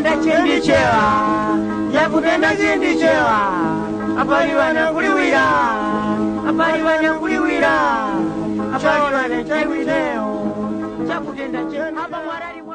Chakutenda chindi chewa, chakutenda chindi chewa. Apali wana kuliwira, apali wana kuliwira, apali wana chakutenda chindi. Chakutenda chindi.